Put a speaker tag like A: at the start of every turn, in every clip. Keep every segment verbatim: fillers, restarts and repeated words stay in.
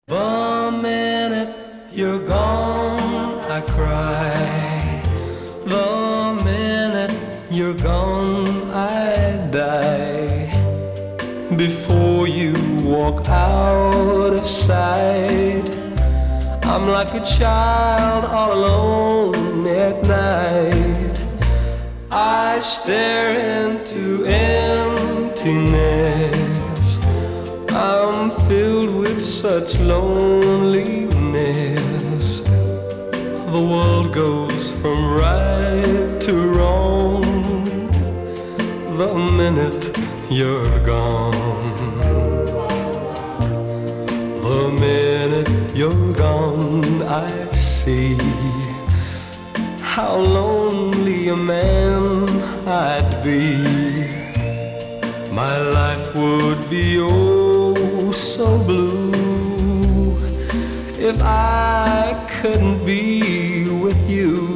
A: The minute you're gone, I cry. The minute you're gone, I die. Before you walk out of sight, I'm like a child all alone at night. I stare into emptiness. I'm filled with such loneliness. The world goes from right to wrong the minute you're gone. The minute you're gone, I see how lonely a man I'd be. My life would be oh so blue if I couldn't be with you.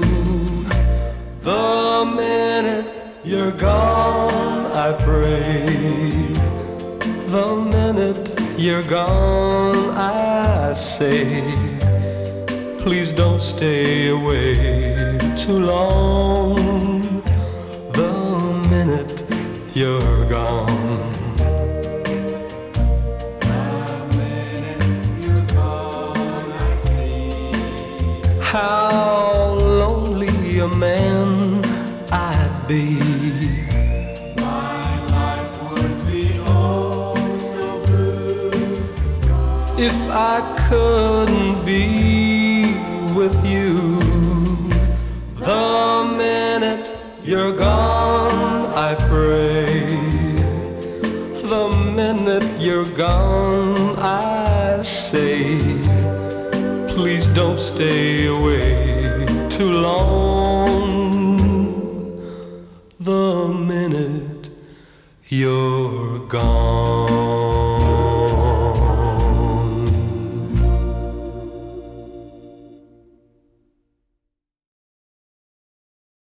A: The minute you're gone, I pray. The minute you're gone, I say, please don't stay away too long. The minute you're gone. How lonely a man I'd be.
B: My life would be oh so blue
A: if I couldn't be with you. The minute you're gone, I pray. The minute you're gone, I say, please don't stay away too long. The minute you're gone.